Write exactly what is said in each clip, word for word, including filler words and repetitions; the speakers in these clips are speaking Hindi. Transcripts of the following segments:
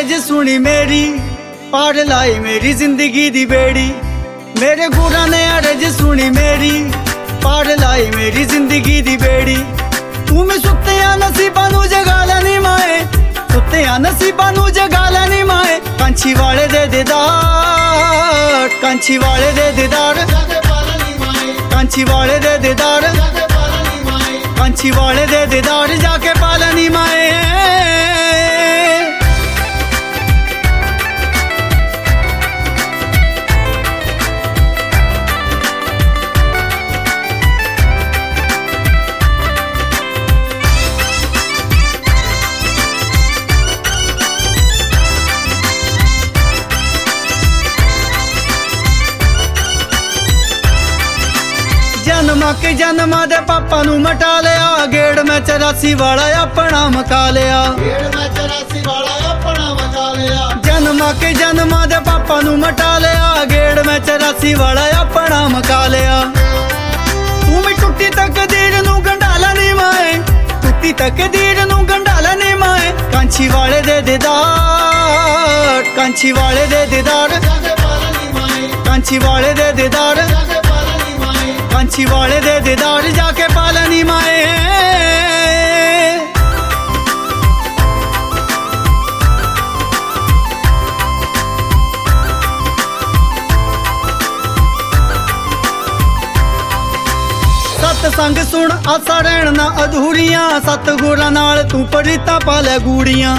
अरज सुनी मेरी, पार लाई मेरी जिंदगी दी बेड़ी। मेरे गुरा ने अरज सुनी मेरी, पार लाई मेरी जिंदगी दी बेड़ी। तू मैं सुते नसीबा नू जगा लैनी माए, सुते नसीबा नू जगा लैनी माए। कांछी वाले दे दीदार, कांछी वाले दे दीदार, कांछी वाले दे दीदार, कांछी वाले दे दीदार जाके पालनी माए। जन्मा के जन्मा दे पापा नू मटा लिया, गेड़ में चौरासी वाला अपना मका लिया। जन्मा के जन्मा दे पापा नू मटा लिया, गेड़ में चौरासी वाला अपना मका लिया। तू मैं टुट्टी तकदीर नू गंडाला नी माए, टुट्टी तकदीर नू गंडाला नी माए। कांछी वाले दे दीदार, कांछी वाले दे दीदार, कांछी वाले दे दीदार, कांछी वाले दे दीदार जाके पालनी माए। सतसंग सुन आसा रहन ना अधूरियां, सतगुरां नाल तू परीता पाले गूड़ियां।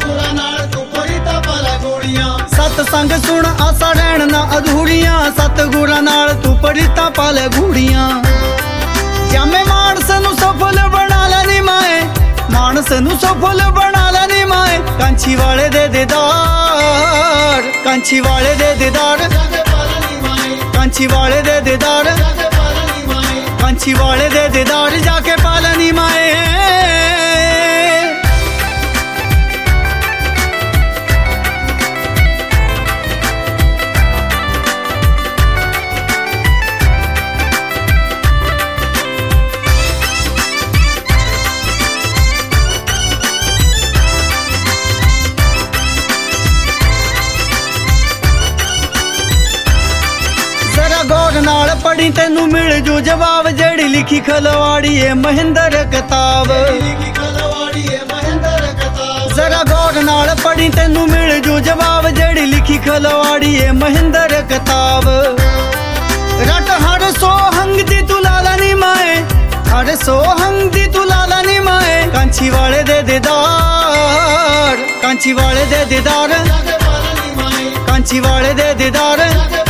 सतसंग सुन आसा रहन ना अधूरियां, सतगुरां नाल तू परीता पाले गूड़ियां। जामे मानस नू सफल बना लैनी माए, मानस नू सफल बना लैनी माए। कांछी वाले दे दीदार, कांछी वाले दे दीदार, कांछी वाले दे दीदार, कांछी वाले दे दीदार जाके पालनी माए। गौर नाल पढ़ी तेनू मिल जू जवाब, जेड़ी लिखी खलवाड़ी है महेंद्र किताब। जरा गौर नाल पढ़ी तेनू मिल जू जवाब, जेड़ी लिखी खलवाड़ी है महेंद्र किताब। रट हर सोहंग दी तू लाला नी माए, हर सोहंग दी तू लाला नी माए। कांछी वाले दे दीदार, कांछी वाले दे दीदार, कांछी वाले दे दीदार,